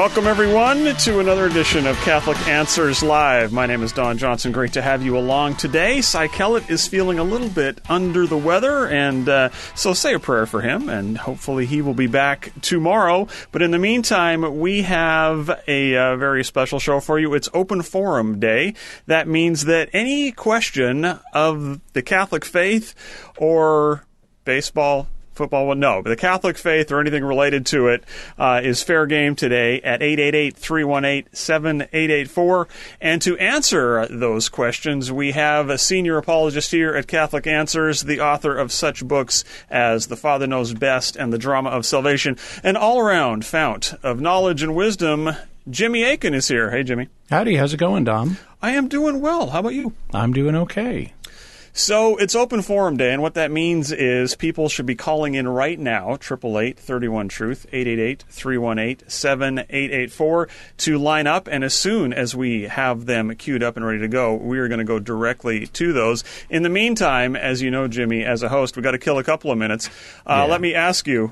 Welcome, everyone, to another edition of Catholic Answers Live. My name is Don Johnson. Great to have you along today. Cy Kellett is feeling a little bit under the weather, and so say a prayer for him, and hopefully he will be back tomorrow. But in the meantime, we have a very special show for you. It's Open Forum Day. That means that any question of the Catholic faith or baseball, football, well, no, but the Catholic faith or anything related to it is fair game today at 888-318-7884. And to answer those questions, we have a senior apologist here at Catholic Answers, the author of such books as The Father Knows Best and The Drama of Salvation, an all-around fount of knowledge and wisdom. Jimmy Akin is here. Hey, Jimmy. Howdy. How's it going, Dom? I am doing well. How about you? I'm doing okay. So it's Open Forum Day, and what that means is people should be calling in right now, 888-31-TRUTH, 888-318-7884, to line up, and as soon as we have them queued up and ready to go, we are going to go directly to those. In the meantime, as you know, Jimmy, as a host, we've got to kill a couple of minutes. Let me ask you,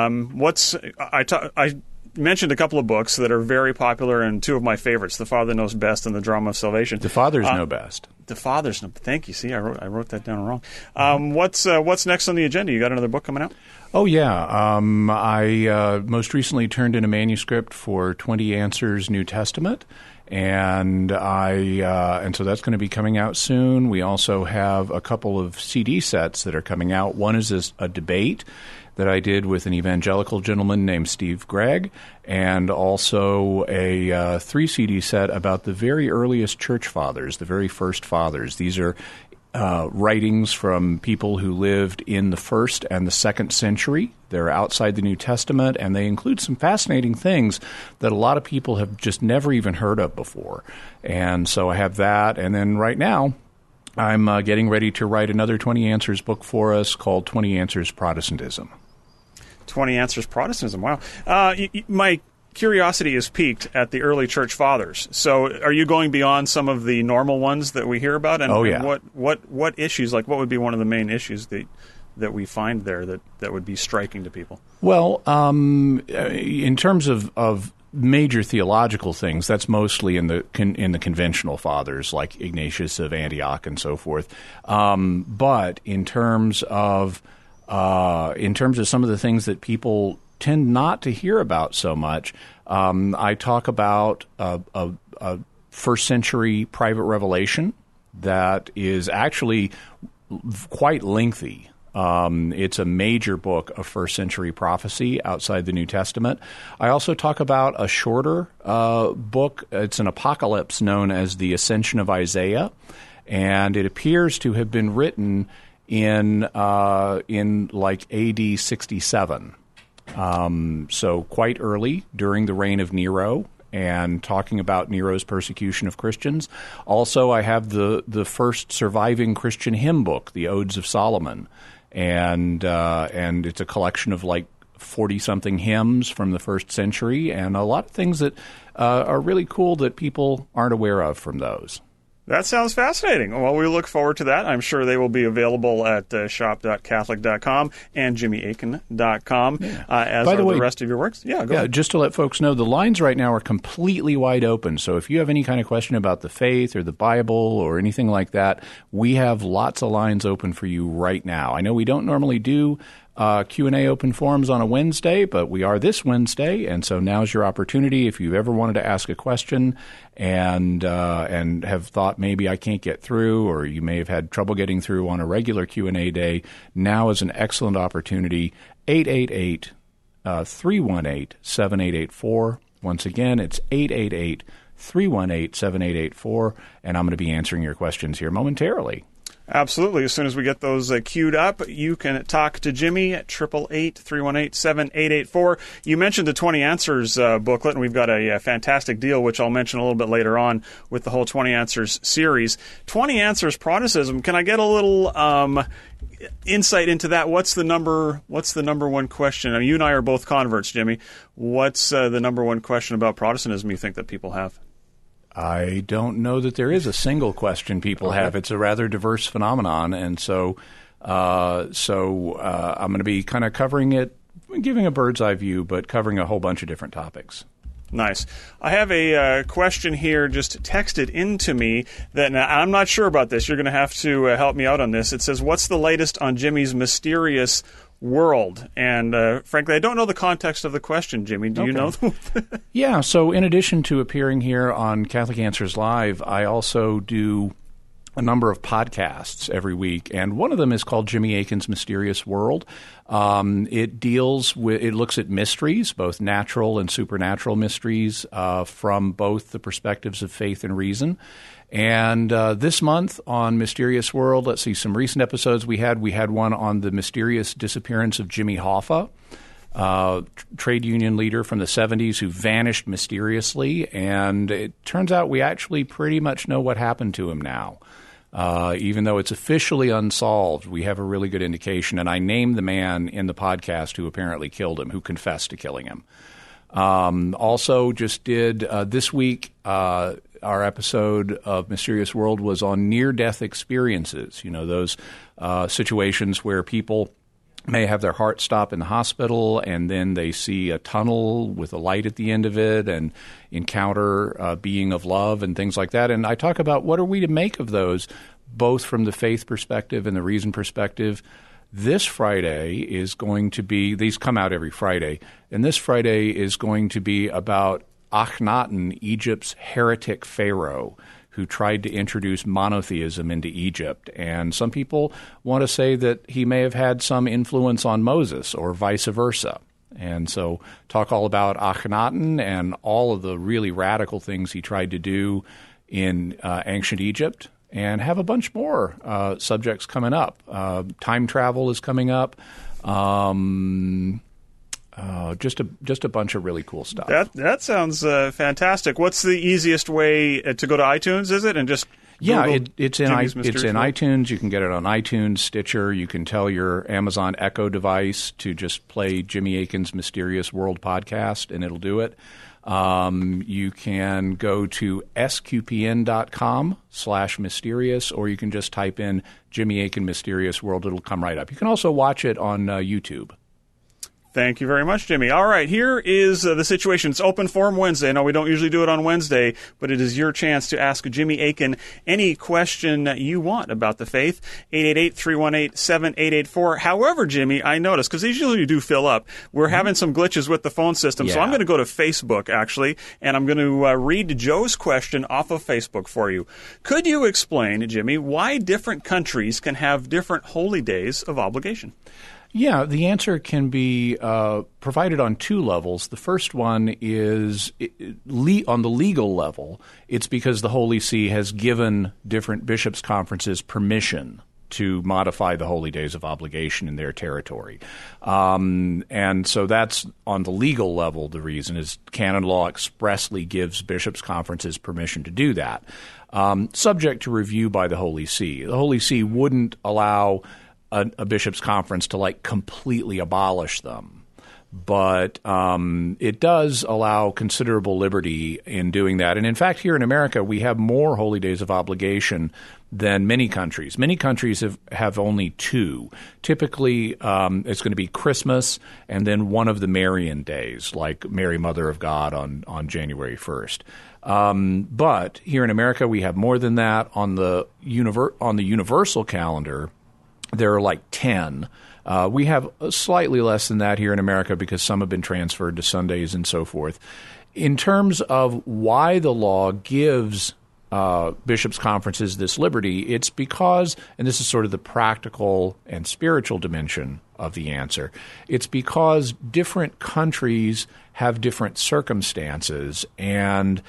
I mentioned a couple of books that are very popular and two of my favorites, The Father Knows Best and The Drama of Salvation. The Fathers Know Best. The Fathers Know. Thank you. See, I wrote that down wrong. What's next on the agenda? You got another book coming out? Oh, yeah. I most recently turned in a manuscript for 20 Answers New Testament, and so that's going to be coming out soon. We also have a couple of CD sets that are coming out. One is a debate that I did with an evangelical gentleman named Steve Gregg, and also a 3 CD set about the very earliest church fathers, the very first fathers. These are writings from people who lived in the 1st and the 2nd century. They're outside the New Testament, and they include some fascinating things that a lot of people have just never even heard of before. And so I have that, and then right now I'm getting ready to write another 20 Answers book for us called 20 Answers Protestantism. 20 Answers Protestantism. Wow. My curiosity is piqued at the early church fathers. So are you going beyond some of the normal ones that we hear about? And, yeah. And what issues, like what would be one of the main issues that we find there that would be striking to people? Well, in terms of major theological things, that's mostly in the conventional fathers like Ignatius of Antioch and so forth. But in terms of some of the things that people tend not to hear about so much, I talk about a first century private revelation that is actually quite lengthy. It's a major book of first century prophecy outside the New Testament. I also talk about a shorter book. It's an apocalypse known as the Ascension of Isaiah, and it appears to have been written in like AD 67. So quite early during the reign of Nero, and talking about Nero's persecution of Christians. Also, I have the first surviving Christian hymn book, the Odes of Solomon, and it's a collection of like 40-something hymns from the 1st century, and a lot of things that are really cool that people aren't aware of from those. That sounds fascinating. Well, we look forward to that. I'm sure they will be available at shop.catholic.com and jimmyakin.com, as are the rest of your works. Yeah, go ahead. Just to let folks know, the lines right now are completely wide open. So if you have any kind of question about the faith or the Bible or anything like that, we have lots of lines open for you right now. I know we don't normally do Q&A open forums on a Wednesday, but we are this Wednesday, and so now's your opportunity. If you've ever wanted to ask a question and have thought maybe I can't get through, or you may have had trouble getting through on a regular Q&A day, now is an excellent opportunity. 888-318-7884. Once again, it's 888-318-7884, and I'm going to be answering your questions here momentarily. Absolutely. As soon as we get those queued up, you can talk to Jimmy at 888-318-7884. You mentioned the 20 Answers booklet, and we've got a fantastic deal, which I'll mention a little bit later on with the whole 20 Answers series. 20 Answers Protestantism. Can I get a little insight into that? What's the number one question? I mean, you and I are both converts, Jimmy. What's the number one question about Protestantism you think that people have? I don't know that there is a single question people have. It's a rather diverse phenomenon, and so I'm going to be kind of covering it, giving a bird's eye view, but covering a whole bunch of different topics. Nice. I have a question here just texted into me that now, I'm not sure about this. You're going to have to help me out on this. It says, what's the latest on Jimmy's mysterious world? And frankly, I don't know the context of the question, Jimmy. Do you know? Yeah, so in addition to appearing here on Catholic Answers Live, I also do a number of podcasts every week, and one of them is called Jimmy Akin's Mysterious World. It looks at mysteries, both natural and supernatural mysteries, from both the perspectives of faith and reason. And this month on Mysterious World, let's see, some recent episodes we had one on the mysterious disappearance of Jimmy Hoffa, trade union leader from the 70s who vanished mysteriously, and it turns out we actually pretty much know what happened to him now. Even though it's officially unsolved, we have a really good indication, and I named the man in the podcast who apparently killed him, who confessed to killing him. Also just did this week, our episode of Mysterious World was on near-death experiences, those situations where people may have their heart stop in the hospital and then they see a tunnel with a light at the end of it and encounter a being of love and things like that. And I talk about what are we to make of those, both from the faith perspective and the reason perspective. This Friday is going to be – these come out every Friday. And this Friday is going to be about Akhenaten, Egypt's heretic pharaoh, who tried to introduce monotheism into Egypt. And some people want to say that he may have had some influence on Moses or vice versa. And so talk all about Akhenaten and all of the really radical things he tried to do in ancient Egypt, and have a bunch more subjects coming up. Time travel is coming up. Just a bunch of really cool stuff. That sounds fantastic. What's the easiest way to go to iTunes? Is it and just it's in iTunes. You can get it on iTunes, Stitcher. You can tell your Amazon Echo device to just play Jimmy Akin's Mysterious World podcast, and it'll do it. You can go to sqpn.com/mysterious, or you can just type in Jimmy Akin Mysterious World. It'll come right up. You can also watch it on YouTube. Thank you very much, Jimmy. All right, here is the situation. It's Open Forum Wednesday. No, we don't usually do it on Wednesday, but it is your chance to ask Jimmy Akin any question you want about the faith. 888-318-7884. However, Jimmy, I noticed, because these usually do fill up, we're having some glitches with the phone system, so I'm going to go to Facebook, actually, and I'm going to read Joe's question off of Facebook for you. Could you explain, Jimmy, why different countries can have different holy days of obligation? Yeah, the answer can be provided on two levels. The first one is on the legal level. It's because the Holy See has given different bishops' conferences permission to modify the holy days of obligation in their territory. And so that's on the legal level. The reason is canon law expressly gives bishops' conferences permission to do that, subject to review by the Holy See. The Holy See wouldn't allow a bishop's conference to completely abolish them. But it does allow considerable liberty in doing that. And in fact, here in America, we have more holy days of obligation than many countries. Many countries have only two. Typically, it's going to be Christmas and then one of the Marian days, like Mary, Mother of God on January 1st. But here in America, we have more than that. On the universal calendar, there are 10. We have slightly less than that here in America because some have been transferred to Sundays and so forth. In terms of why the law gives bishops' conferences this liberty, it's because, and this is sort of the practical and spiritual dimension of the answer, it's because different countries have different circumstances, and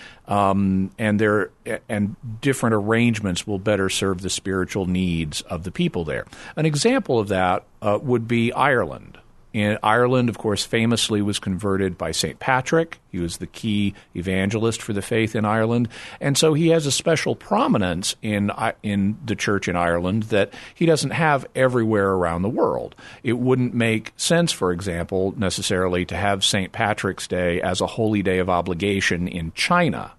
different arrangements will better serve the spiritual needs of the people there. An example of that would be Ireland. In Ireland, of course, famously was converted by St. Patrick. He was the key evangelist for the faith in Ireland. And so he has a special prominence in the church in Ireland that he doesn't have everywhere around the world. It wouldn't make sense, for example, necessarily to have St. Patrick's Day as a holy day of obligation in China.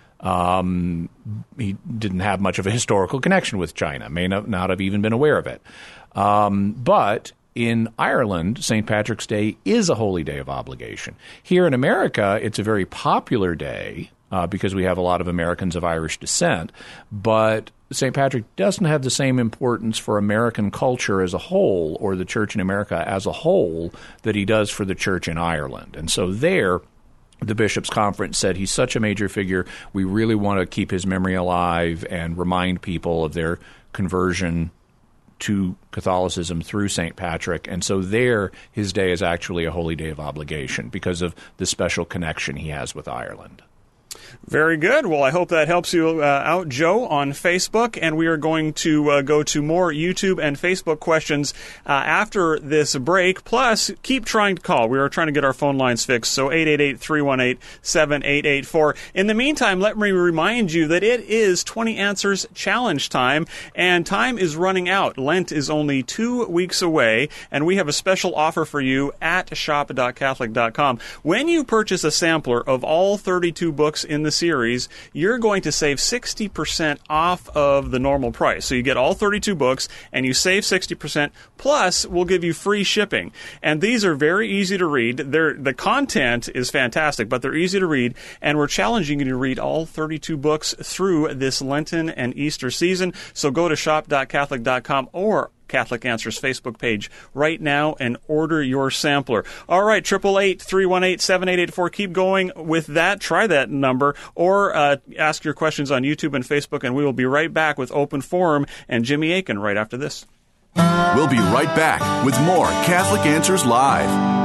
He didn't have much of a historical connection with China, may not have even been aware of it. But in Ireland, St. Patrick's Day is a holy day of obligation. Here in America, it's a very popular day because we have a lot of Americans of Irish descent, but St. Patrick doesn't have the same importance for American culture as a whole or the church in America as a whole that he does for the church in Ireland. And so there, the Bishops' Conference said he's such a major figure, we really want to keep his memory alive and remind people of their conversion to Catholicism through St. Patrick. And so there, his day is actually a holy day of obligation because of the special connection he has with Ireland. Very good. Well, I hope that helps you out, Joe, on Facebook. And we are going to go to more YouTube and Facebook questions after this break. Plus, keep trying to call. We are trying to get our phone lines fixed. So 888-318-7884. In the meantime, let me remind you that it is 20 Answers Challenge time, and time is running out. Lent is only 2 weeks away, and we have a special offer for you at shop.catholic.com. When you purchase a sampler of all 32 books in the series, you're going to save 60% off of the normal price. So you get all 32 books and you save 60%, plus we'll give you free shipping. And these are very easy to read. The content is fantastic, but they're easy to read, and we're challenging you to read all 32 books through this Lenten and Easter season. So go to shop.catholic.com or Catholic Answers Facebook page right now and order your sampler. All right, 888-318-7884. Keep going with that. Try that number, or ask your questions on YouTube and Facebook, and we will be right back with Open Forum and Jimmy Akin right after this. We'll be right back with more Catholic Answers Live.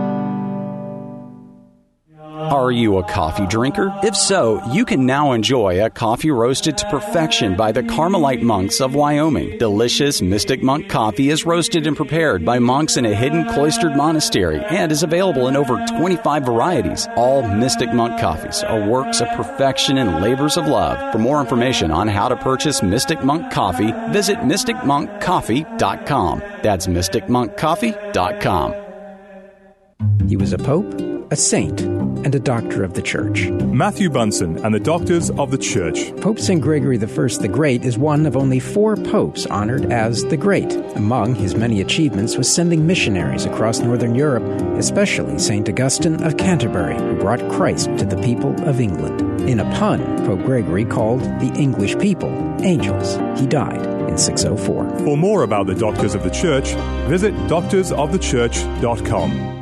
Are you a coffee drinker? If so, you can now enjoy a coffee roasted to perfection by the Carmelite monks of Wyoming. Delicious Mystic Monk coffee is roasted and prepared by monks in a hidden cloistered monastery and is available in over 25 varieties. All Mystic Monk coffees are works of perfection and labors of love. For more information on how to purchase Mystic Monk coffee, visit mysticmonkcoffee.com. That's mysticmonkcoffee.com. He was a pope, a saint, and a doctor of the Church. Matthew Bunson and the Doctors of the Church. Pope St. Gregory I the Great is one of only 4 popes honored as the Great. Among his many achievements was sending missionaries across Northern Europe, especially St. Augustine of Canterbury, who brought Christ to the people of England. In a pun, Pope Gregory called the English people angels. He died in 604. For more about the Doctors of the Church, visit doctorsofthechurch.com.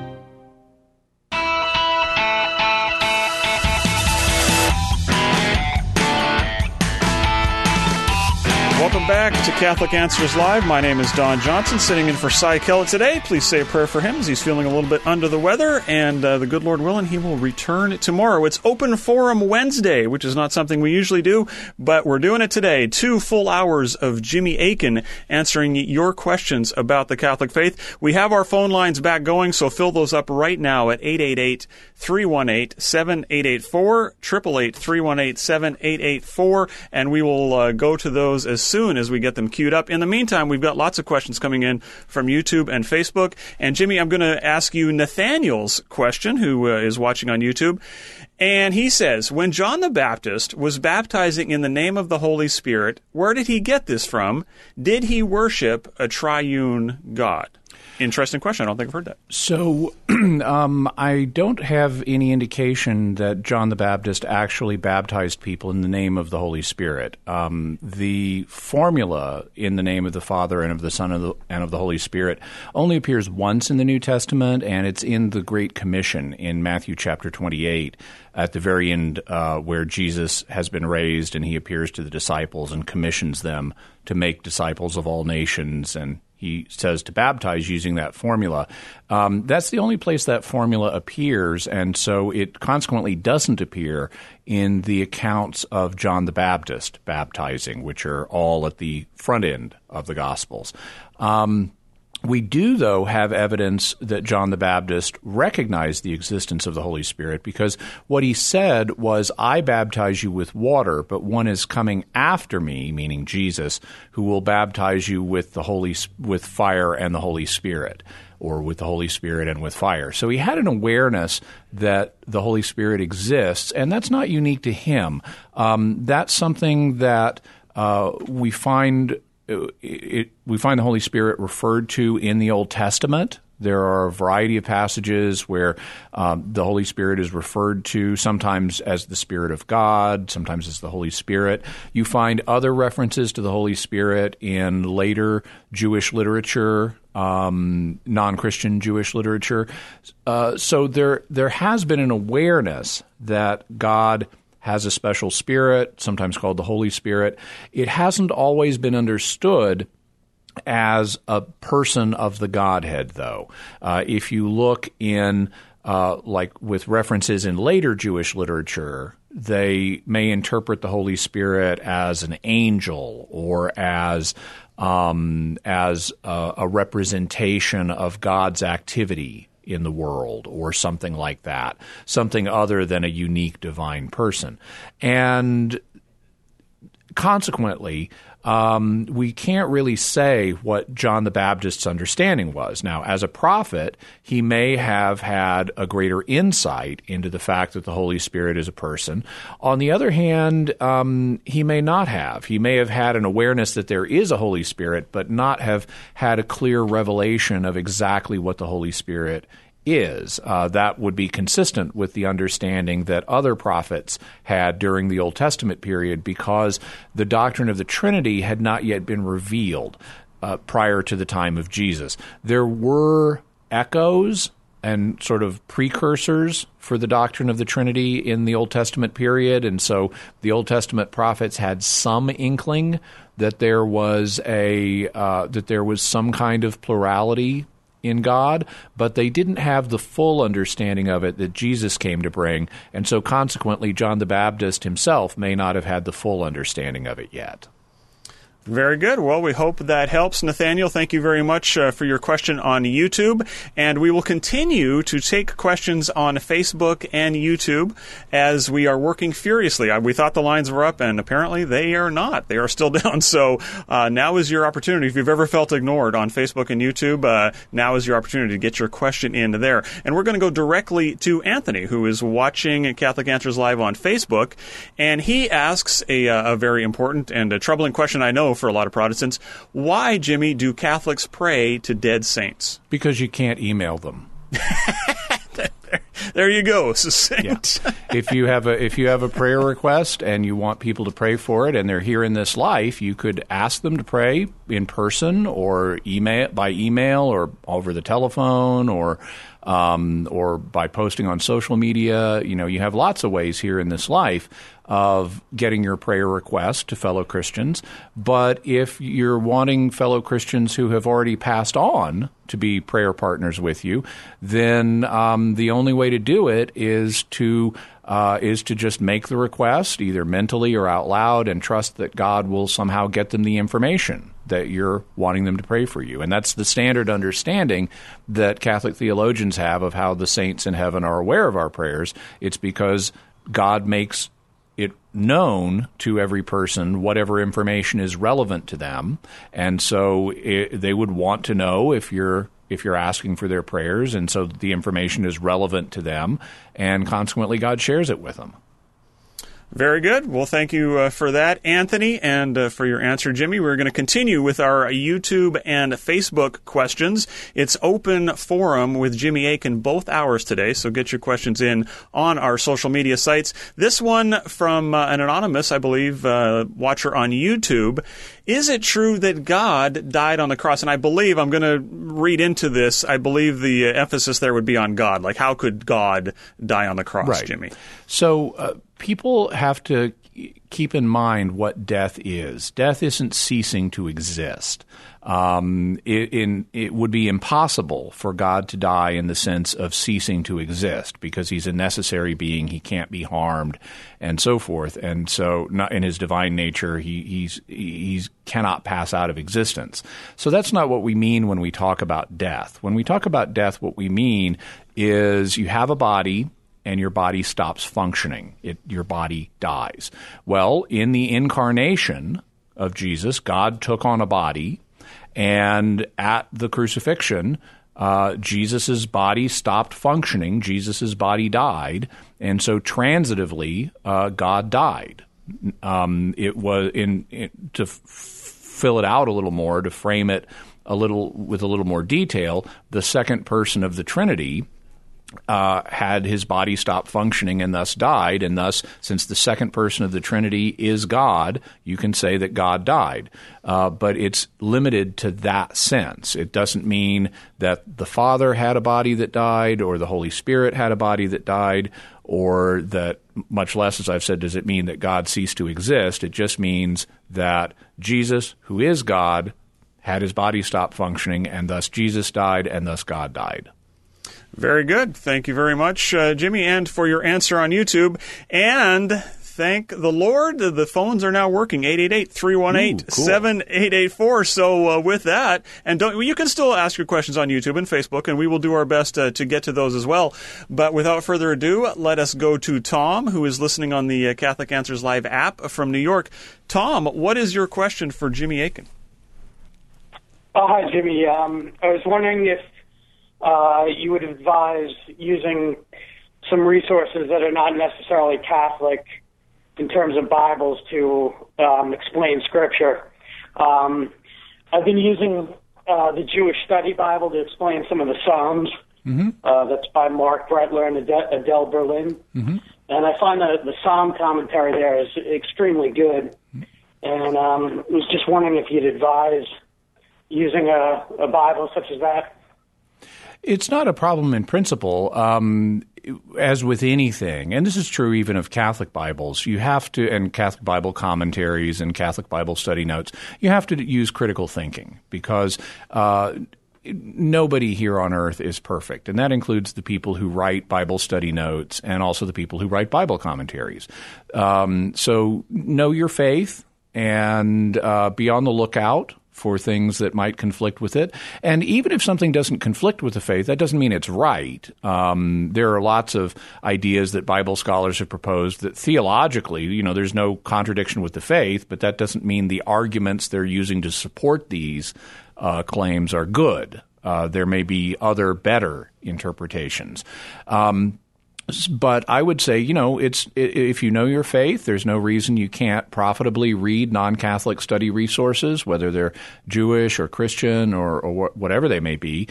Welcome back to Catholic Answers Live. My name is Don Johnson, sitting in for Cy Kellett today. Please say a prayer for him as he's feeling a little bit under the weather, and the good Lord willing, he will return tomorrow. It's Open Forum Wednesday, which is not something we usually do, but we're doing it today. 2 full hours of Jimmy Akin answering your questions about the Catholic faith. We have our phone lines back going, so fill those up right now at 888-318-7884, 888-318-7884, and we will go to those as soon as we get them queued up. In the meantime, we've got lots of questions coming in from YouTube and Facebook. And Jimmy, I'm going to ask you Nathaniel's question, who is watching on YouTube. And he says, when John the Baptist was baptizing in the name of the Holy Spirit, where did he get this from? Did he worship a triune God? Interesting question. I don't think I've heard that. So I don't have any indication that John the Baptist actually baptized people in the name of the Holy Spirit. The formula in the name of the Father and of the Son and of the Holy Spirit only appears once in the New Testament, and it's in the Great Commission in Matthew chapter 28 at the very end where Jesus has been raised and he appears to the disciples and commissions them to make disciples of all nations, and he says to baptize using that formula. That's the only place that formula appears, and so it consequently doesn't appear in the accounts of John the Baptist baptizing, which are all at the front end of the Gospels. We do, though, have evidence that John the Baptist recognized the existence of the Holy Spirit, because what he said was, I baptize you with water, but one is coming after me, meaning Jesus, who will baptize you with with fire and the Holy Spirit, or with the Holy Spirit and with fire. So he had an awareness that the Holy Spirit exists, and that's not unique to him. That's something that we find we find the Holy Spirit referred to in the Old Testament. There are a variety of passages where the Holy Spirit is referred to, sometimes as the Spirit of God, sometimes as the Holy Spirit. You find other references to the Holy Spirit in later Jewish literature, non-Christian Jewish literature. So there has been an awareness that God has a special spirit, sometimes called the Holy Spirit. It hasn't always been understood as a person of the Godhead, though. If you look in, like with references in later Jewish literature, they may interpret the Holy Spirit as an angel or as a representation of God's activity in the world or something like that, something other than a unique divine person. And consequently, we can't really say what John the Baptist's understanding was. Now, as a prophet, he may have had a greater insight into the fact that the Holy Spirit is a person. On the other hand, he may not have. He may have had an awareness that there is a Holy Spirit, but not have had a clear revelation of exactly what the Holy Spirit is. That would be consistent with the understanding that other prophets had during the Old Testament period, because the doctrine of the Trinity had not yet been revealed prior to the time of Jesus. There were echoes and sort of precursors for the doctrine of the Trinity in the Old Testament period, and so the Old Testament prophets had some inkling that there was some kind of plurality in God, but they didn't have the full understanding of it that Jesus came to bring, and so consequently John the Baptist himself may not have had the full understanding of it yet. Very good. Well, we hope that helps. Nathaniel, thank you very much for your question on YouTube. And we will continue to take questions on Facebook and YouTube as we are working furiously. We thought the lines were up, and apparently they are not. They are still down. So now is your opportunity. If you've ever felt ignored on Facebook and YouTube, now is your opportunity to get your question in there. And we're going to go directly to Anthony, who is watching Catholic Answers Live on Facebook. And he asks a very important and a troubling question, I know, for a lot of Protestants. Why, Jimmy, do Catholics pray to dead saints? Because you can't email them. There you go, succinct. Yeah. If you have a prayer request and you want people to pray for it and they're here in this life, you could ask them to pray in person or by email or over the telephone or by posting on social media. You know, you have lots of ways here in this life of getting your prayer request to fellow Christians. But if you're wanting fellow Christians who have already passed on to be prayer partners with you, then the only way to do it is to just make the request, either mentally or out loud, and trust that God will somehow get them the information that you're wanting them to pray for you. And that's the standard understanding that Catholic theologians have of how the saints in heaven are aware of our prayers. It's because God makes it known to every person whatever information is relevant to them, and so they would want to know if you're asking for their prayers, and so the information is relevant to them, and consequently God shares it with them. Very good. Well, thank you for that, Anthony, and for your answer, Jimmy. We're going to continue with our YouTube and Facebook questions. It's open forum with Jimmy Akin both hours today, so get your questions in on our social media sites. This one from an anonymous, I believe, watcher on YouTube. Is it true that God died on the cross? And I believe, I'm going to read into this, I believe the emphasis there would be on God. Like, how could God die on the cross, right, Jimmy? So people have to keep in mind what death is. Death isn't ceasing to exist. It would be impossible for God to die in the sense of ceasing to exist, because he's a necessary being. He can't be harmed and so forth. And so not in his divine nature, he cannot pass out of existence. So that's not what we mean when we talk about death. When we talk about death, what we mean is you have a body and your body stops functioning. Your body dies. Well, in the incarnation of Jesus, God took on a body, and at the crucifixion, Jesus' body stopped functioning. Jesus' body died, and so transitively, God died. It was fill it out a little more, to frame it with a little more detail, the second person of the Trinity had his body stop functioning and thus died, and thus, since the second person of the Trinity is God, you can say that God died. But it's limited to that sense. It doesn't mean that the Father had a body that died, or the Holy Spirit had a body that died, or that, much less, as I've said, does it mean that God ceased to exist. It just means that Jesus, who is God, had his body stop functioning, and thus Jesus died, and thus God died. Very good. Thank you very much, Jimmy, and for your answer on YouTube. And thank the Lord, the phones are now working, 888-318-7884. So with that, and you can still ask your questions on YouTube and Facebook, and we will do our best to get to those as well. But without further ado, let us go to Tom, who is listening on the Catholic Answers Live app from New York. Tom, what is your question for Jimmy Akin? Hi, Jimmy. I was wondering if you would advise using some resources that are not necessarily Catholic in terms of Bibles to explain Scripture. I've been using the Jewish Study Bible to explain some of the Psalms. Mm-hmm. That's by Mark Brettler and Adele Berlin. Mm-hmm. And I find the Psalm commentary there is extremely good. And I was just wondering if you'd advise using a Bible such as that. It's not a problem in principle, as with anything, and this is true even of Catholic Bibles. You have to, and Catholic Bible commentaries and Catholic Bible study notes, you have to use critical thinking, because nobody here on earth is perfect, and that includes the people who write Bible study notes and also the people who write Bible commentaries. So know your faith and be on the lookout for things that might conflict with it. And even if something doesn't conflict with the faith, that doesn't mean it's right. There are lots of ideas that Bible scholars have proposed that theologically, there's no contradiction with the faith, but that doesn't mean the arguments they're using to support these claims are good. There may be other better interpretations. But I would say, if you know your faith, there's no reason you can't profitably read non-Catholic study resources, whether they're Jewish or Christian or whatever they may be.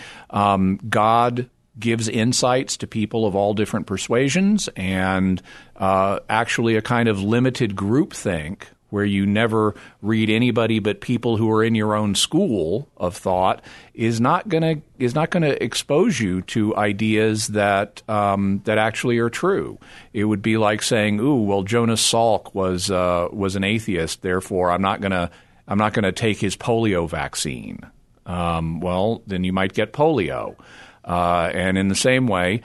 God gives insights to people of all different persuasions, and actually a kind of limited groupthink where you never read anybody but people who are in your own school of thought is not going to expose you to ideas that actually are true. It would be like saying, "Ooh, well, Jonas Salk was an atheist, therefore I'm not going to take his polio vaccine." Well, then you might get polio. And in the same way,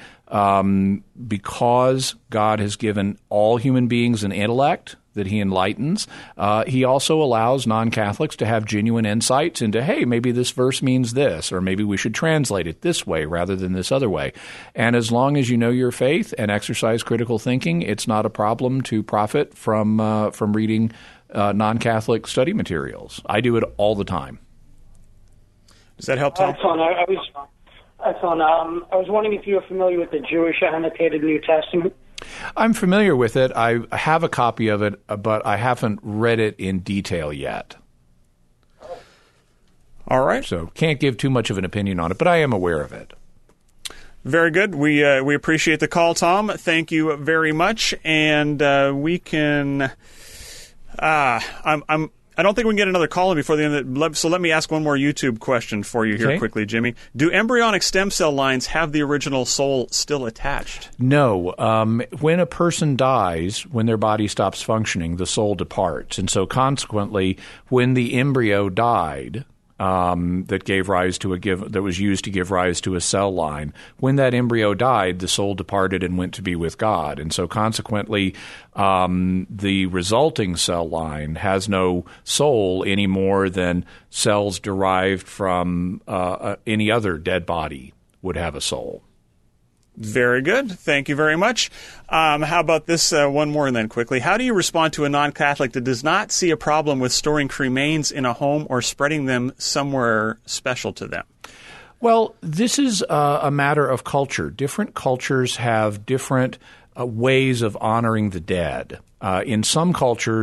because God has given all human beings an intellect that he enlightens, he also allows non-Catholics to have genuine insights into, hey, maybe this verse means this, or maybe we should translate it this way rather than this other way. And as long as you know your faith and exercise critical thinking, it's not a problem to profit from reading non-Catholic study materials. I do it all the time. Does that help, Tom? Excellent. I was wondering if you were familiar with the Jewish Annotated New Testament. I'm familiar with it. I have a copy of it, but I haven't read it in detail yet. All right. So can't give too much of an opinion on it, but I am aware of it. Very good. We appreciate the call, Tom. Thank you very much. And we can. I don't think we can get another call in before the end. So let me ask one more YouTube question for you here quickly, Jimmy. Do embryonic stem cell lines have the original soul still attached? No. When a person dies, when their body stops functioning, the soul departs. And so consequently, when the embryo died, that was used to give rise to a cell line, when that embryo died, the soul departed and went to be with God. And so consequently, the resulting cell line has no soul any more than cells derived from any other dead body would have a soul. Very good. Thank you very much. How about this one more and then quickly? How do you respond to a non-Catholic that does not see a problem with storing cremains in a home or spreading them somewhere special to them? Well, this is a matter of culture. Different cultures have different ways of honoring the dead. In some cultures,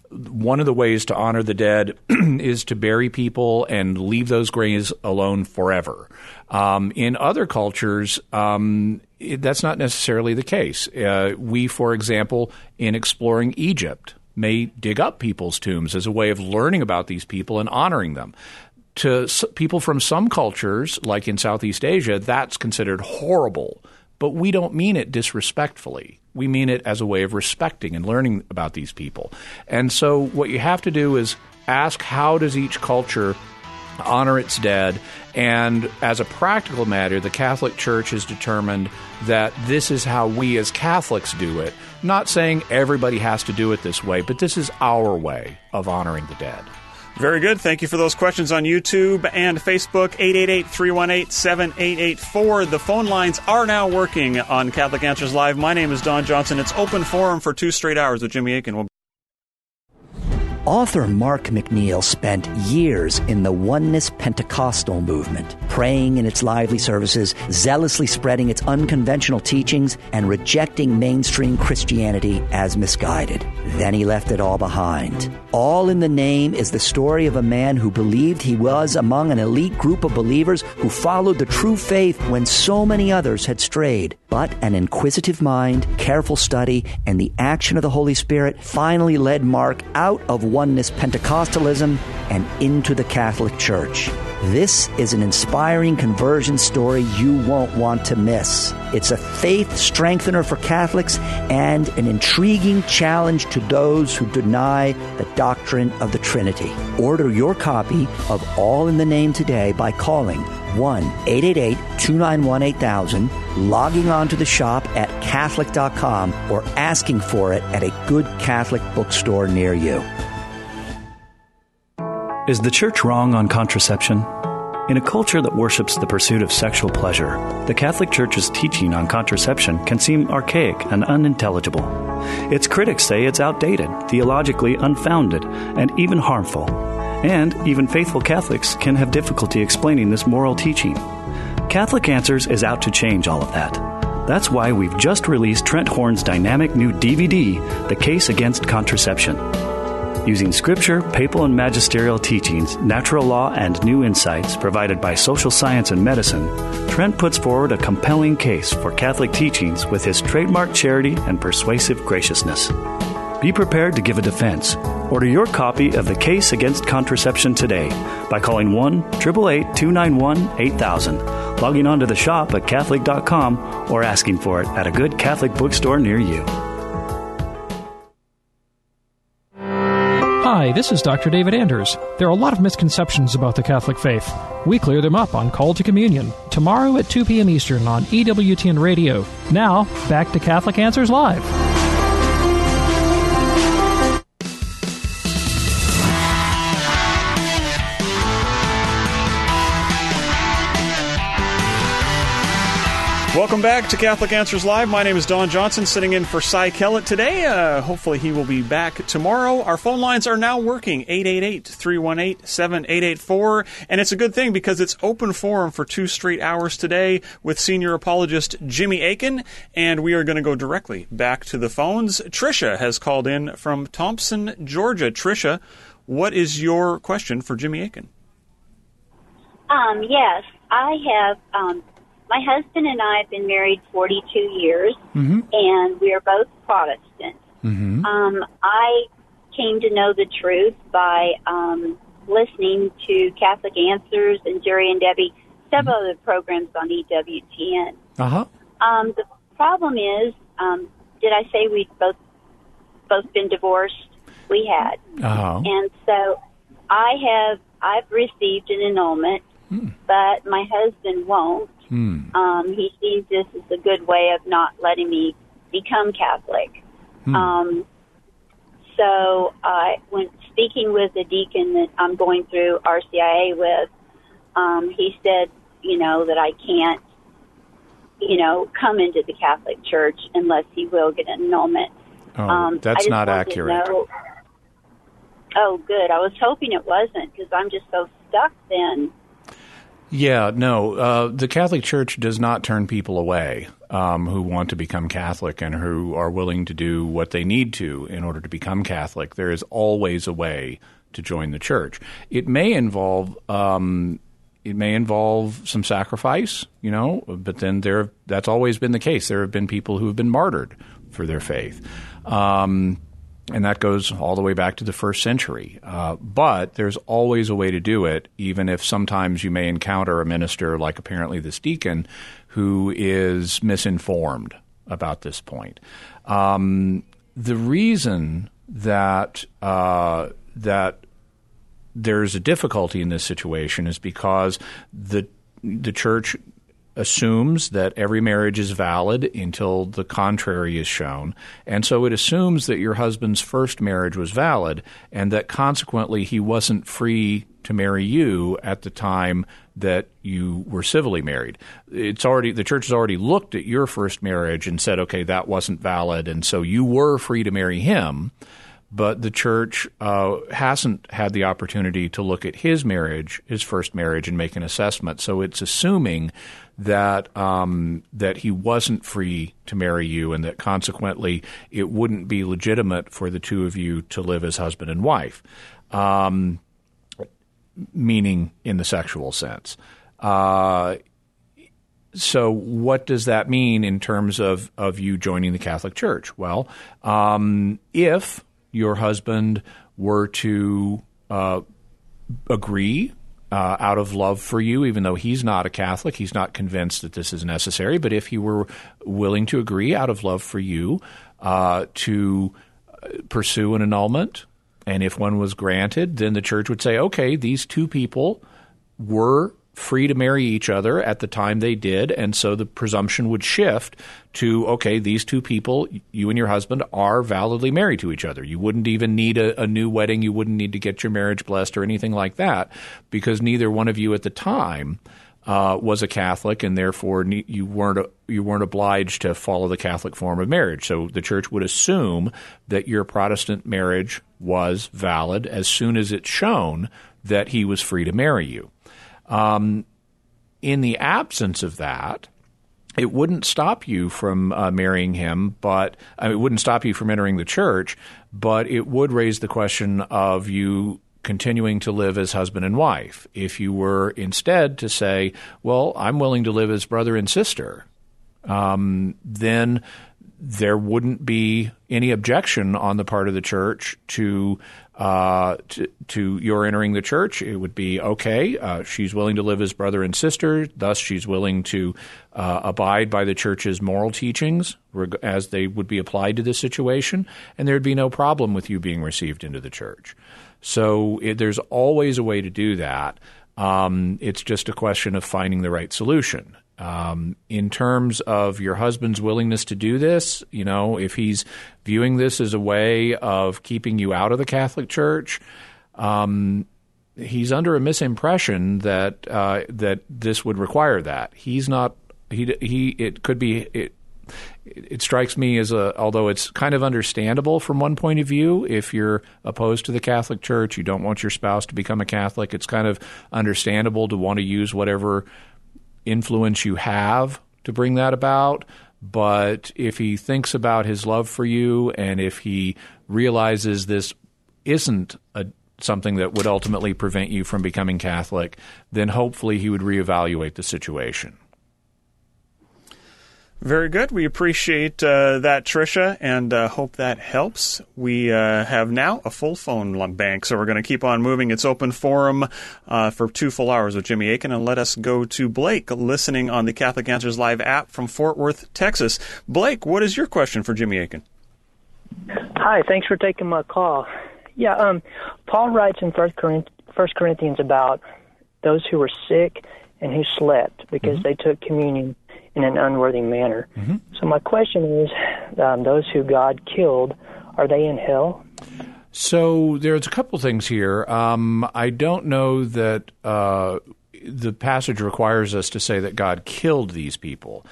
one of the ways to honor the dead is to bury people and leave those graves alone forever. In other cultures, that's not necessarily the case. We, for example, in exploring Egypt, may dig up people's tombs as a way of learning about these people and honoring them. To people from some cultures, like in Southeast Asia, that's considered horrible. But we don't mean it disrespectfully. We mean it as a way of respecting and learning about these people. And so what you have to do is ask, how does each culture honor its dead? And as a practical matter, the Catholic Church has determined that this is how we as Catholics do it. Not saying everybody has to do it this way, but this is our way of honoring the dead. Very good. Thank you for those questions on YouTube and Facebook, 888-318-7884. The phone lines are now working on Catholic Answers Live. My name is Don Johnson. It's open forum for 2 straight hours with Jimmy Akin. Author Mark McNeil spent years in the Oneness Pentecostal movement, praying in its lively services, zealously spreading its unconventional teachings, and rejecting mainstream Christianity as misguided. Then he left it all behind. All in the Name is the story of a man who believed he was among an elite group of believers who followed the true faith when so many others had strayed. But an inquisitive mind, careful study, and the action of the Holy Spirit finally led Mark out of Oneness Pentecostalism and into the Catholic Church. This is an inspiring conversion story you won't want to miss. It's a faith strengthener for Catholics and an intriguing challenge to those who deny the doctrine of the Trinity. Order your copy of All in the Name today by calling 1-888-291-8000, logging on to the shop at Catholic.com, or asking for it at a good Catholic bookstore near you. Is the Church wrong on contraception? In a culture that worships the pursuit of sexual pleasure, the Catholic Church's teaching on contraception can seem archaic and unintelligible. Its critics say it's outdated, theologically unfounded, and even harmful. And even faithful Catholics can have difficulty explaining this moral teaching. Catholic Answers is out to change all of that. That's why we've just released Trent Horn's dynamic new DVD, The Case Against Contraception. Using scripture, papal and magisterial teachings, natural law, and new insights provided by social science and medicine, Trent puts forward a compelling case for Catholic teachings with his trademark charity and persuasive graciousness. Be prepared to give a defense. Order your copy of The Case Against Contraception today by calling 1-888-291-8000, logging on to the shop at Catholic.com, or asking for it at a good Catholic bookstore near you. Hi, this is Dr. David Anders. There are a lot of misconceptions about the Catholic faith. We clear them up on Call to Communion, tomorrow at 2 p.m. Eastern on EWTN Radio. Now, back to Catholic Answers Live. Welcome back to Catholic Answers Live. My name is Don Johnson, sitting in for Cy Kellett today. Hopefully he will be back tomorrow. Our phone lines are now working, 888-318-7884. And it's a good thing because it's open forum for 2 straight hours today with senior apologist Jimmy Akin. And we are going to go directly back to the phones. Tricia has called in from Thompson, Georgia. Tricia, what is your question for Jimmy Akin? Yes, I have... my husband and I have been married 42 years, and we are both Protestant. I came to know the truth by listening to Catholic Answers and Jerry and Debbie, several other programs on EWTN. The problem is, did I say we've both been divorced? We had. And so I've received an annulment, but my husband won't. He sees this as a good way of not letting me become Catholic. So when speaking with the deacon that I'm going through RCIA with, he said, that I can't, come into the Catholic Church unless he will get an annulment. That's not accurate. Oh, good. I was hoping it wasn't because I'm just so stuck then. Yeah, no. The Catholic Church does not turn people away who want to become Catholic and who are willing to do what they need to in order to become Catholic. There is always a way to join the Church. It may involve some sacrifice, but then that's always been the case. There have been people who have been martyred for their faith. And that goes all the way back to the first century. But there's always a way to do it, even if sometimes you may encounter a minister, like apparently this deacon, who is misinformed about this point. The reason that there's a difficulty in this situation is because the Church assumes that every marriage is valid until the contrary is shown. And so it assumes that your husband's first marriage was valid and that consequently he wasn't free to marry you at the time that you were civilly married. The Church has already looked at your first marriage and said, okay, that wasn't valid, and so you were free to marry him. But the Church hasn't had the opportunity to look at his first marriage, and make an assessment. So it's assuming that he wasn't free to marry you, and that consequently it wouldn't be legitimate for the two of you to live as husband and wife, meaning in the sexual sense. So what does that mean in terms of you joining the Catholic Church? Well, if your husband were to agree out of love for you, even though he's not a Catholic, he's not convinced that this is necessary, but if he were willing to agree out of love for you to pursue an annulment, and if one was granted, then the Church would say, okay, these two people were free to marry each other at the time they did, and so the presumption would shift to, okay, these two people, you and your husband, are validly married to each other. You wouldn't even need a new wedding. You wouldn't need to get your marriage blessed or anything like that, because neither one of you at the time was a Catholic, and therefore you weren't obliged to follow the Catholic form of marriage. So the Church would assume that your Protestant marriage was valid as soon as it's shown that he was free to marry you. In the absence of that, it wouldn't stop you from marrying him, but it wouldn't stop you from entering the Church, but it would raise the question of you continuing to live as husband and wife. If you were instead to say, well, I'm willing to live as brother and sister, then there wouldn't be any objection on the part of the Church to your entering the Church. It would be, okay, she's willing to live as brother and sister, thus she's willing to abide by the Church's moral teachings as they would be applied to this situation, and there'd be no problem with you being received into the Church. So there's always a way to do that. It's just a question of finding the right solution. In terms of your husband's willingness to do this, if he's viewing this as a way of keeping you out of the Catholic Church, he's under a misimpression that this would require that. He's not. It could be. It strikes me as although it's kind of understandable from one point of view, if you're opposed to the Catholic Church, you don't want your spouse to become a Catholic, it's kind of understandable to want to use whatever influence you have to bring that about. But if he thinks about his love for you, and if he realizes this isn't something that would ultimately prevent you from becoming Catholic, then hopefully he would reevaluate the situation. Very good. We appreciate that, Tricia, and hope that helps. We have now a full phone bank, so we're going to keep on moving. It's open forum for 2 full hours with Jimmy Akin, and let us go to Blake, listening on the Catholic Answers Live app from Fort Worth, Texas. Blake, what is your question for Jimmy Akin? Hi, thanks for taking my call. Yeah, Paul writes in 1 Corinthians about those who were sick and who slept because they took communion in an unworthy manner. So my question is, those who God killed, are they in hell? So there's a couple things here. I don't know that the passage requires us to say that God killed these people.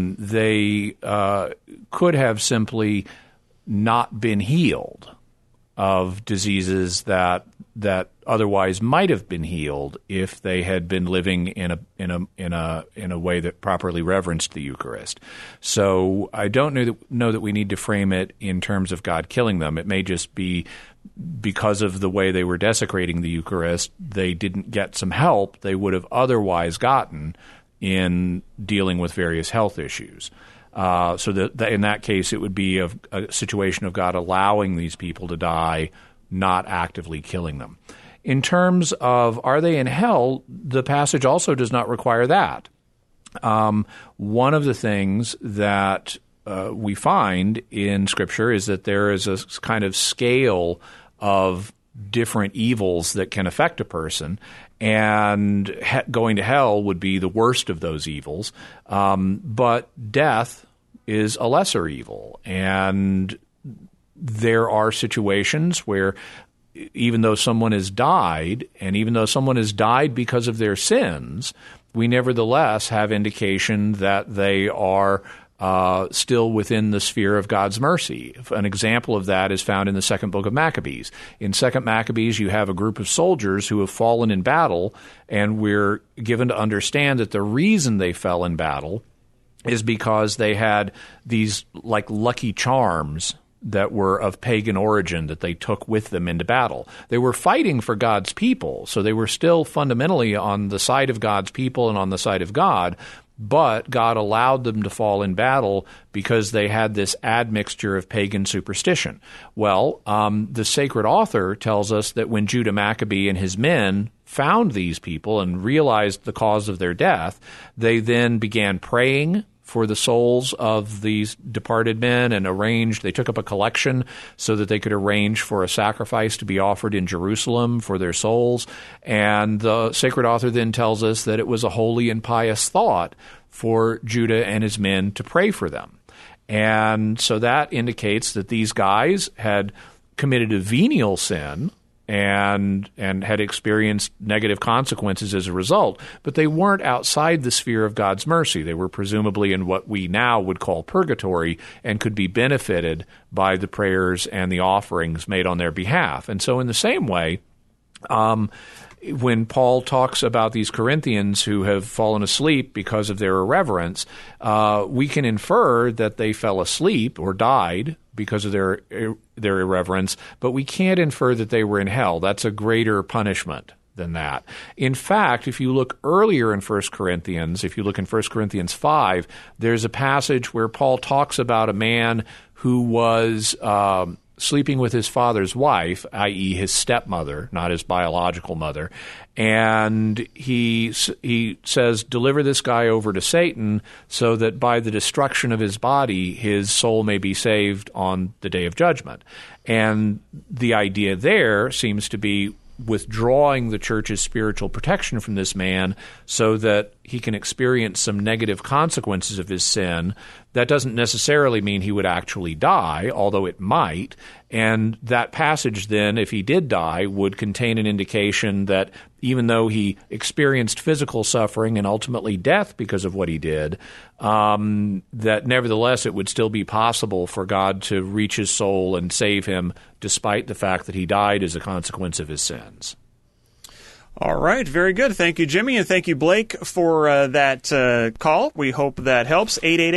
They could have simply not been healed. of diseases that otherwise might have been healed if they had been living in a way that properly reverenced the Eucharist. So I don't know that we need to frame it in terms of God killing them. It may just be because of the way they were desecrating the Eucharist, they didn't get some help they would have otherwise gotten in dealing with various health issues. So that in that case, it would be a situation of God allowing these people to die, not actively killing them. In terms of are they in hell, the passage also does not require that. One of the things that we find in Scripture is that there is a kind of scale of different evils that can affect a person, and going to hell would be the worst of those evils. But death is a lesser evil, and there are situations where even though someone has died, and even though someone has died because of their sins, we nevertheless have indication that they are still within the sphere of God's mercy. An example of that is found in the second book of Maccabees. In 2 Maccabees, you have a group of soldiers who have fallen in battle, and we're given to understand that the reason they fell in battle is because they had these like lucky charms that were of pagan origin that they took with them into battle. They were fighting for God's people, so they were still fundamentally on the side of God's people and on the side of God, but God allowed them to fall in battle because they had this admixture of pagan superstition. Well, the sacred author tells us that when Judah Maccabee and his men found these people and realized the cause of their death, they then began praying for the souls of these departed men and they took up a collection so that they could arrange for a sacrifice to be offered in Jerusalem for their souls. And the sacred author then tells us that it was a holy and pious thought for Judah and his men to pray for them. And so that indicates that these guys had committed a venial sin and had experienced negative consequences as a result, but they weren't outside the sphere of God's mercy. They were presumably in what we now would call purgatory and could be benefited by the prayers and the offerings made on their behalf. And so in the same way, when Paul talks about these Corinthians who have fallen asleep because of their irreverence, we can infer that they fell asleep or died because of their irreverence, but we can't infer that they were in hell. That's a greater punishment than that. In fact, if you look earlier in 1 Corinthians, if you look in 1 Corinthians 5, there's a passage where Paul talks about a man who was sleeping with his father's wife, i.e. his stepmother, not his biological mother, and he says, deliver this guy over to Satan so that by the destruction of his body, his soul may be saved on the day of judgment. And the idea there seems to be withdrawing the church's spiritual protection from this man so that he can experience some negative consequences of his sin. That doesn't necessarily mean he would actually die, although it might. And that passage then, if he did die, would contain an indication that even though he experienced physical suffering and ultimately death because of what he did, that nevertheless it would still be possible for God to reach his soul and save him despite the fact that he died as a consequence of his sins. All right, very good. Thank you, Jimmy, and thank you, Blake, for that call. We hope that helps.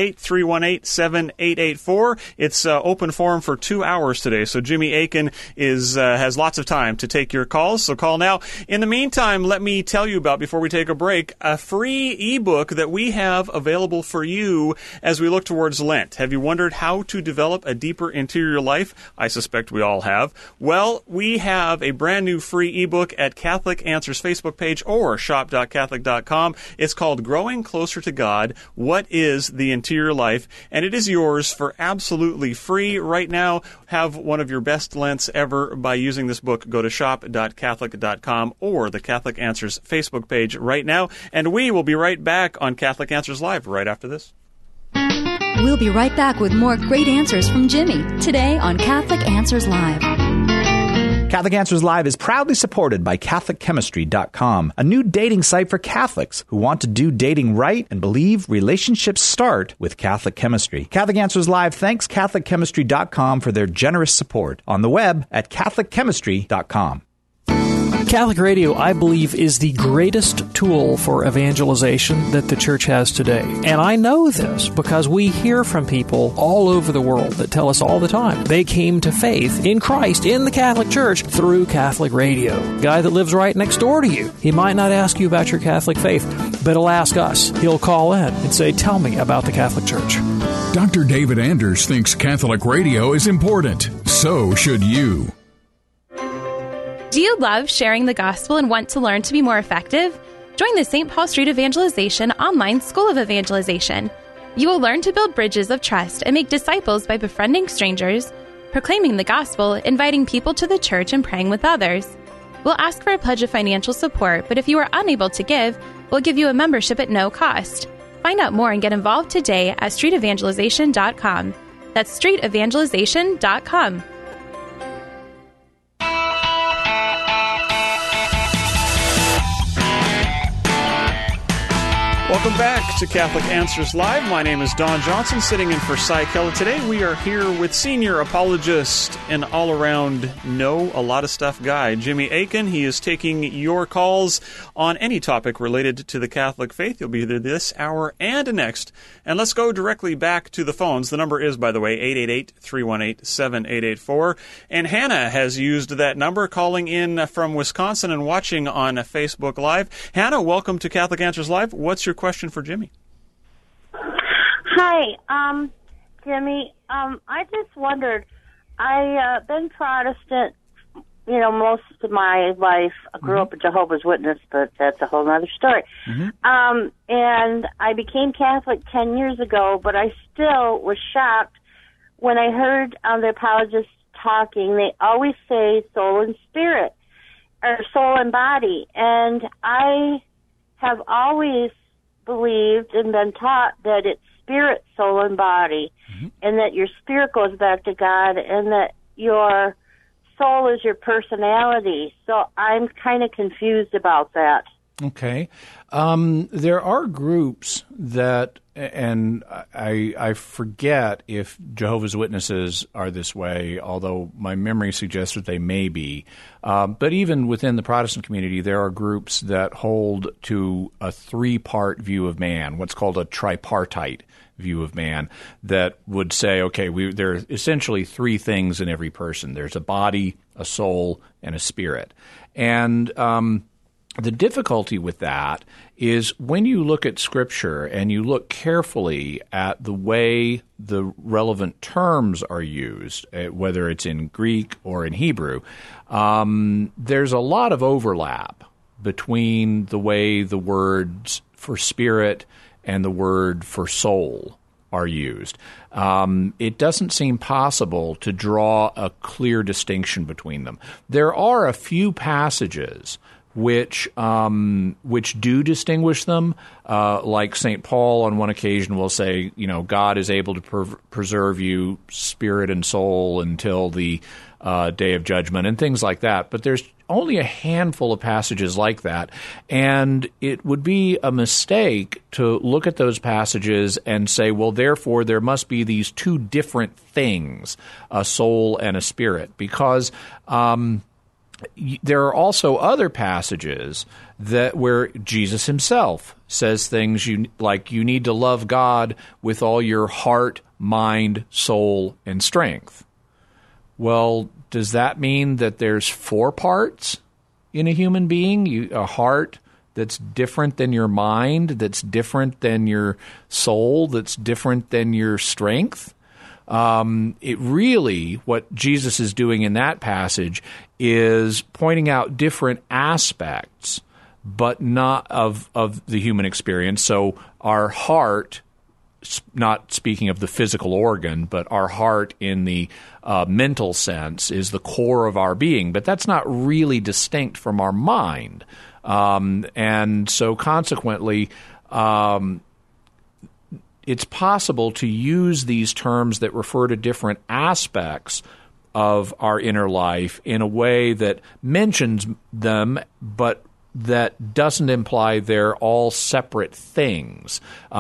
888-318-7884. It's open forum for 2 hours today, so Jimmy Akin has lots of time to take your calls, so call now. In the meantime, let me tell you about, before we take a break, a free ebook that we have available for you as we look towards Lent. Have you wondered how to develop a deeper interior life? I suspect we all have. Well, we have a brand new free ebook at Catholic Answers Facebook page or shop.catholic.com. It's called Growing Closer to God, What is the Interior Life? And it is yours for absolutely free right now. Have one of your best Lents ever by using this book. Go to shop.catholic.com or the Catholic Answers Facebook page right now. And we will be right back on Catholic Answers Live right after this. We'll be right back with more great answers from Jimmy today on Catholic Answers Live. Catholic Answers Live is proudly supported by CatholicChemistry.com, a new dating site for Catholics who want to do dating right and believe relationships start with Catholic chemistry. Catholic Answers Live thanks CatholicChemistry.com for their generous support on the web at CatholicChemistry.com. Catholic radio, I believe, is the greatest tool for evangelization that the Church has today. And I know this because we hear from people all over the world that tell us all the time they came to faith in Christ, in the Catholic Church, through Catholic radio. Guy that lives right next door to you, he might not ask you about your Catholic faith, but he'll ask us. He'll call in and say, tell me about the Catholic Church. Dr. David Anders thinks Catholic radio is important. So should you. Do you love sharing the gospel and want to learn to be more effective? Join the St. Paul Street Evangelization online School of Evangelization. You will learn to build bridges of trust and make disciples by befriending strangers, proclaiming the gospel, inviting people to the church, and praying with others. We'll ask for a pledge of financial support, but if you are unable to give, we'll give you a membership at no cost. Find out more and get involved today at streetevangelization.com. That's streetevangelization.com. Welcome back to Catholic Answers Live. My name is Don Johnson, sitting in for Cy Kellett. Today we are here with senior apologist and all-around know-a-lot-of-stuff guy, Jimmy Akin. He is taking your calls on any topic related to the Catholic faith. He'll be there this hour and next. And let's go directly back to the phones. The number is, by the way, 888-318-7884. And Hannah has used that number, calling in from Wisconsin and watching on Facebook Live. Hannah, welcome to Catholic Answers Live. What's your question for Jimmy? Hi, Jimmy. I just wondered, I've been Protestant, most of my life. I grew up a Jehovah's Witness, but that's a whole other story. And I became Catholic 10 years ago, but I still was shocked when I heard the apologists talking. They always say soul and spirit, or soul and body. And I have always believed and been taught that it's spirit, soul, and body, and that your spirit goes back to God, and that your soul is your personality. So I'm kind of confused about that. Okay. There are groups that, and I forget if Jehovah's Witnesses are this way, although my memory suggests that they may be. But even within the Protestant community, there are groups that hold to a three-part view of man, what's called a tripartite view of man, that would say, okay, there are essentially three things in every person. There's a body, a soul, and a spirit. And the difficulty with that is when you look at Scripture and you look carefully at the way the relevant terms are used, whether it's in Greek or in Hebrew, there's a lot of overlap between the way the words for spirit and the word for soul are used. It doesn't seem possible to draw a clear distinction between them. There are a few passages which do distinguish them, like St. Paul on one occasion will say, God is able to preserve you spirit and soul until the day of judgment and things like that. But there's only a handful of passages like that, and it would be a mistake to look at those passages and say, well, therefore there must be these two different things, a soul and a spirit, because there are also other passages where Jesus himself says things like you need to love God with all your heart, mind, soul, and strength. Well, does that mean that there's four parts in a human being? A heart that's different than your mind, that's different than your soul, that's different than your strength? It really, what Jesus is doing in that passage is pointing out different aspects, but not of the human experience. So our heart, not speaking of the physical organ, but our heart in the mental sense is the core of our being, but that's not really distinct from our mind. And so consequently, it's possible to use these terms that refer to different aspects of our inner life in a way that mentions them, but that doesn't imply they're all separate things.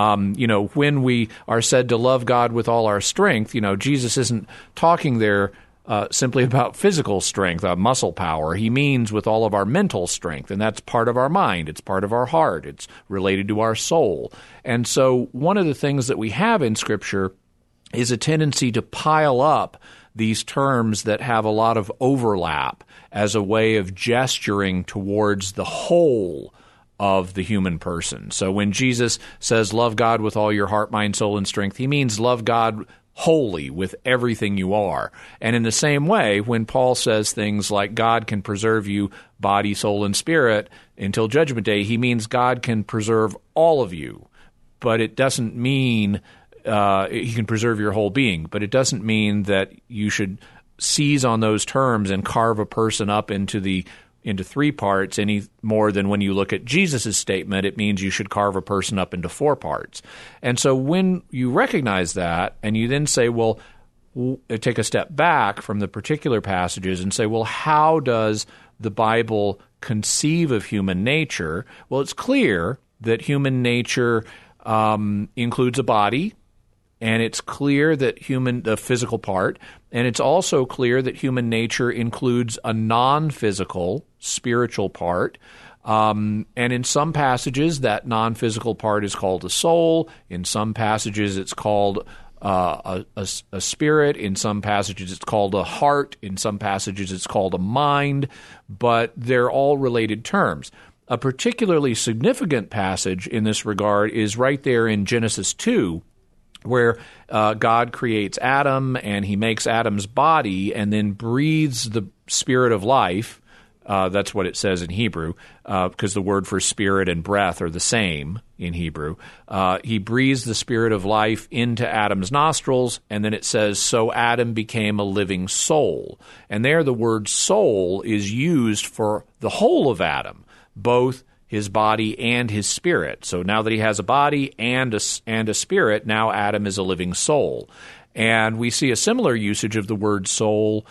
When we are said to love God with all our strength, Jesus isn't talking there simply about physical strength, muscle power. He means with all of our mental strength, and that's part of our mind. It's part of our heart. It's related to our soul. And so one of the things that we have in Scripture is a tendency to pile up these terms that have a lot of overlap as a way of gesturing towards the whole of the human person. So when Jesus says, love God with all your heart, mind, soul, and strength, he means love God wholly with everything you are. And in the same way, when Paul says things like God can preserve you body, soul, and spirit until Judgment Day, he means God can preserve all of you. But it doesn't mean he can preserve your whole being. But it doesn't mean that you should seize on those terms and carve a person up into three parts any more than when you look at Jesus' statement, it means you should carve a person up into four parts. And so when you recognize that and you then say, well, take a step back from the particular passages and say, well, how does the Bible conceive of human nature? Well, it's clear that human nature includes a body, and it's clear that the physical part, and it's also clear that human nature includes a non-physical, spiritual part. And in some passages, that non-physical part is called a soul. In some passages, it's called a spirit. In some passages, it's called a heart. In some passages, it's called a mind. But they're all related terms. A particularly significant passage in this regard is right there in Genesis 2, where God creates Adam, and he makes Adam's body and then breathes the spirit of life. That's what it says in Hebrew, because the word for spirit and breath are the same in Hebrew. He breathes the spirit of life into Adam's nostrils, and then it says, so Adam became a living soul. And there the word soul is used for the whole of Adam, both his body and his spirit. So now that he has a body and a spirit, now Adam is a living soul. And we see a similar usage of the word soul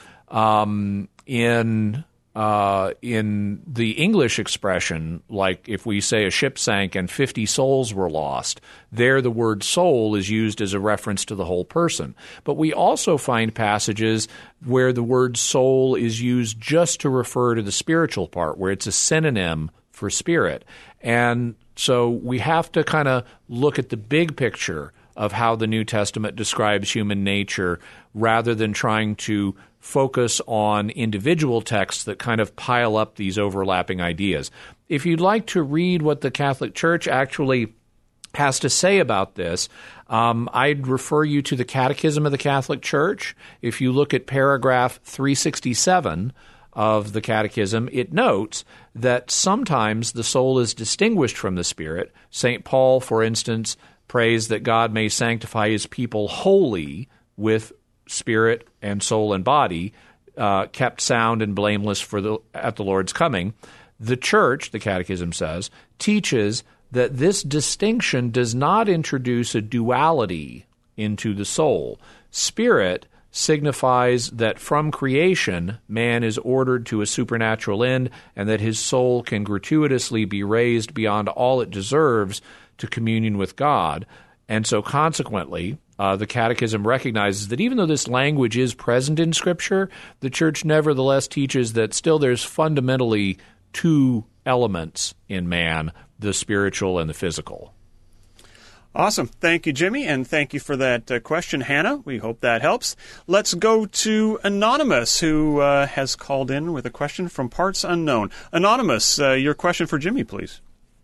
in the English expression, like if we say a ship sank and 50 souls were lost, there the word soul is used as a reference to the whole person. But we also find passages where the word soul is used just to refer to the spiritual part, where it's a synonym for spirit. And so we have to kind of look at the big picture of how the New Testament describes human nature rather than trying to focus on individual texts that kind of pile up these overlapping ideas. If you'd like to read what the Catholic Church actually has to say about this, I'd refer you to the Catechism of the Catholic Church. If you look at paragraph 367 of the Catechism, it notes that sometimes the soul is distinguished from the spirit. St. Paul, for instance, prays that God may sanctify his people wholly with spirit and soul and body, kept sound and blameless at the Lord's coming. The Church, the Catechism says, teaches that this distinction does not introduce a duality into the soul. Spirit signifies that from creation, man is ordered to a supernatural end, and that his soul can gratuitously be raised beyond all it deserves to communion with God. And so consequently, the Catechism recognizes that even though this language is present in Scripture, the Church nevertheless teaches that still there's fundamentally two elements in man, the spiritual and the physical. Awesome. Thank you, Jimmy, and thank you for that question, Hannah. We hope that helps. Let's go to Anonymous, who has called in with a question from parts unknown. Anonymous, your question for Jimmy, please.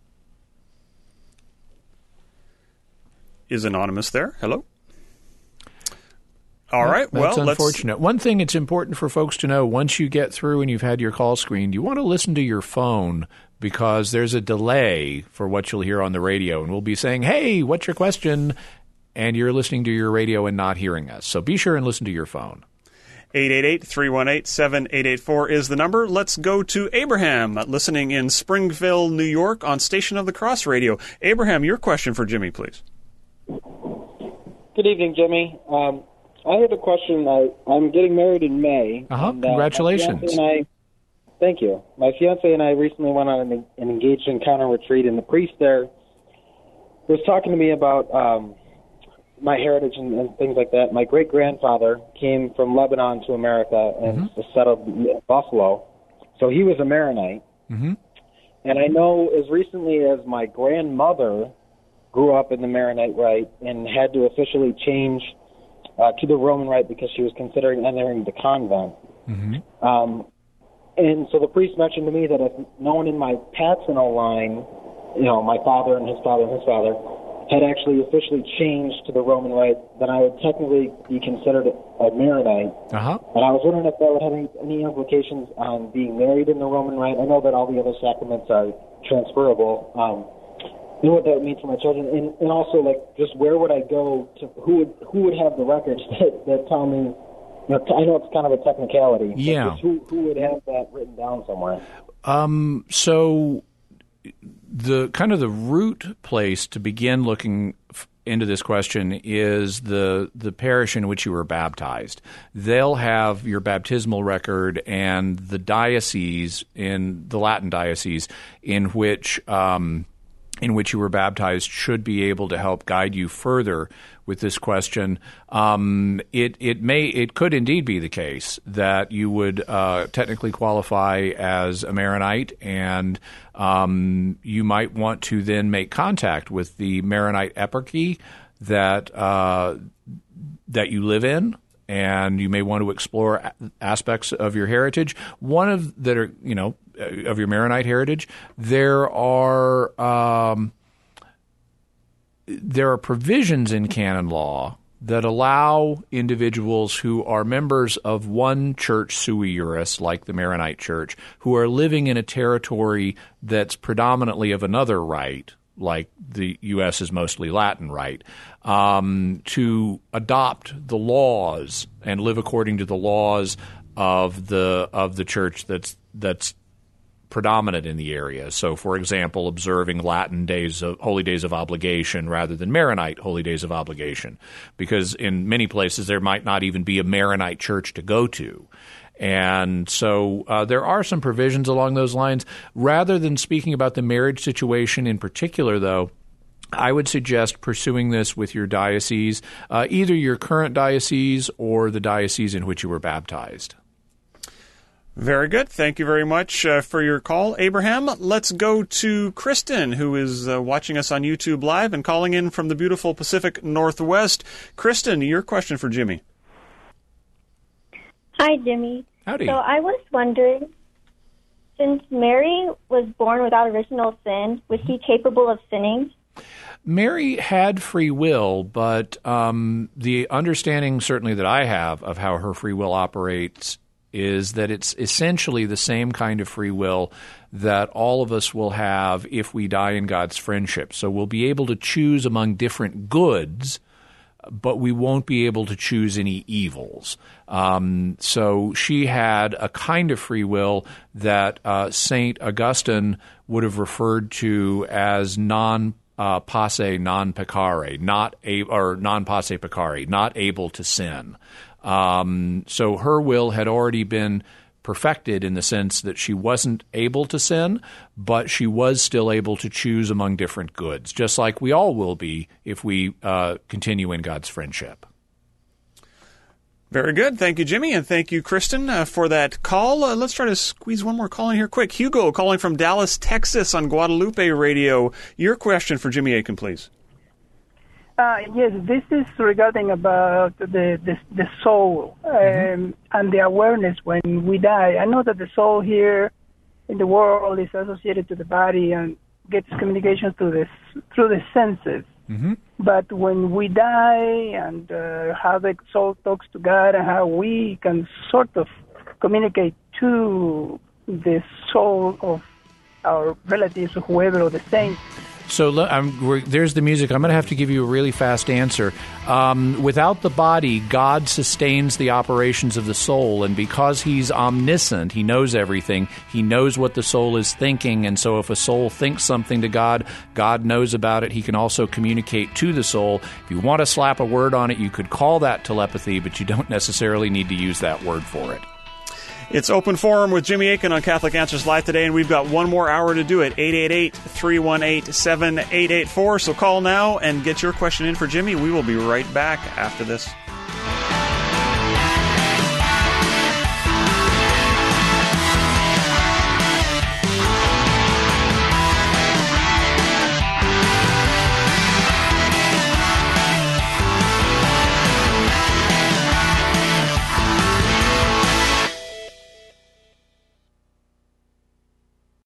Is Anonymous there? Hello? All right. That's well, unfortunate. One thing it's important for folks to know, once you get through and you've had your call screened, you want to listen to your phone, because there's a delay for what you'll hear on the radio. And we'll be saying, hey, what's your question? And you're listening to your radio and not hearing us. So be sure and listen to your phone. 888-318-7884 is the number. Let's go to Abraham, listening in Springville, New York, on Station of the Cross Radio. Abraham, your question for Jimmy, please. Good evening, Jimmy. I had a question. I'm getting married in May. And, Congratulations. Thank you. My fiance and I recently went on an engaged encounter retreat, and the priest there was talking to me about my heritage and things like that. My great-grandfather came from Lebanon to America and was settled in Buffalo. So he was a Maronite. Mm-hmm. And I know as recently as my grandmother grew up in the Maronite rite and had to officially change to the Roman rite because she was considering entering the convent. Mm-hmm. And so the priest mentioned to me that if no one in my paternal line, my father and his father and his father, had actually officially changed to the Roman rite, then I would technically be considered a Maronite. Uh-huh. And I was wondering if that would have any implications on being married in the Roman rite. I know that all the other sacraments are transferable. And what that would mean for my children, and also just where would I go to? Who would have the records that tell me? I know it's kind of a technicality. Yeah. Who would have that written down somewhere? So the root place to begin looking into this question is the parish in which you were baptized. They'll have your baptismal record and the diocese, in the Latin diocese in which you were baptized, should be able to help guide you further with this question. It could indeed be the case that you would technically qualify as a Maronite, and you might want to then make contact with the Maronite eparchy that you live in, and you may want to explore aspects of your heritage. Of your Maronite heritage, there are provisions in canon law that allow individuals who are members of one church sui juris, like the Maronite Church, who are living in a territory that's predominantly of another rite, like the U.S. is mostly Latin rite, to adopt the laws and live according to the laws of the church that's predominant in the area. So, for example, observing Latin holy days of obligation rather than Maronite holy days of obligation, because in many places there might not even be a Maronite church to go to. And so there are some provisions along those lines. Rather than speaking about the marriage situation in particular, though, I would suggest pursuing this with your diocese, either your current diocese or the diocese in which you were baptized. Very good. Thank you very much for your call, Abraham. Let's go to Kristen, who is watching us on YouTube Live and calling in from the beautiful Pacific Northwest. Kristen, your question for Jimmy. Hi, Jimmy. Howdy. So I was wondering, since Mary was born without original sin, was she capable of sinning? Mary had free will, but the understanding certainly that I have of how her free will operates is that it's essentially the same kind of free will that all of us will have if we die in God's friendship. So we'll be able to choose among different goods, but we won't be able to choose any evils. So she had a kind of free will that St. Augustine would have referred to as non-posse non peccare, non-posse peccare, not able to sin. So her will had already been perfected in the sense that she wasn't able to sin, but she was still able to choose among different goods, just like we all will be if we continue in God's friendship. Very good. Thank you, Jimmy, and thank you, Kristen, for that call. Let's try to squeeze one more call in here quick. Hugo, calling from Dallas, Texas on Guadalupe Radio. Your question for Jimmy Akin, please. Yes, this is regarding about the soul and the awareness when we die. I know that the soul here in the world is associated to the body and gets communication through the senses. Mm-hmm. But when we die and how the soul talks to God and how we can sort of communicate to the soul of our relatives or whoever or the saints, So there's the music. I'm going to have to give you a really fast answer. Without the body, God sustains the operations of the soul, and because He's omniscient, He knows everything. He knows what the soul is thinking, and so if a soul thinks something to God, God knows about it. He can also communicate to the soul. If you want to slap a word on it, you could call that telepathy, but you don't necessarily need to use that word for it. It's Open Forum with Jimmy Akin on Catholic Answers Live today, and we've got one more hour to do it, 888-318-7884. So call now and get your question in for Jimmy. We will be right back after this.